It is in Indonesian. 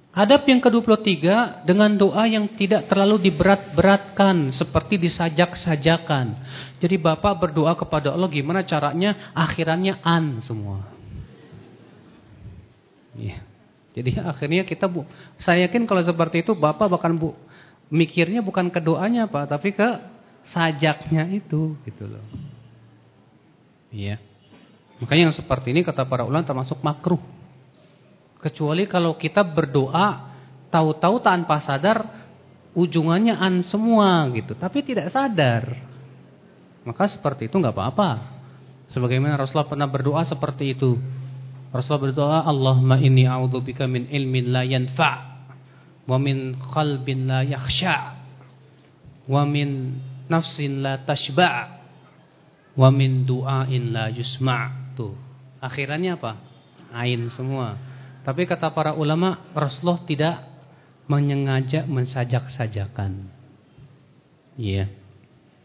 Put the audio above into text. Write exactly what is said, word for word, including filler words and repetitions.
Adab yang kedua puluh tiga, dengan doa yang tidak terlalu diberat-beratkan, seperti disajak-sajakan. Jadi Bapak berdoa kepada Allah gimana caranya, akhirannya an semua. Ya. Jadi akhirnya kita, bu, saya yakin kalau seperti itu Bapak bahkan bu, mikirnya bukan ke doanya Pak, tapi ke sajaknya itu, gitu loh. Iya. Makanya yang seperti ini kata para ulama termasuk makruh. Kecuali kalau kita berdoa tahu-tahu tanpa sadar ujungannya an semua gitu, tapi tidak sadar. Maka seperti itu enggak apa-apa. Sebagaimana Rasulullah pernah berdoa seperti itu. Rasulullah berdoa, Allahumma inni a'udzubika min ilmin la yanfa' wa min qalbin la yakhsha' wa min nafsin la tashba' wa min du'ain la yusma'. Tuh. Akhirannya apa? Ain semua. Tapi kata para ulama, Rasulullah tidak menyengaja mensajak-sajakan. Iya.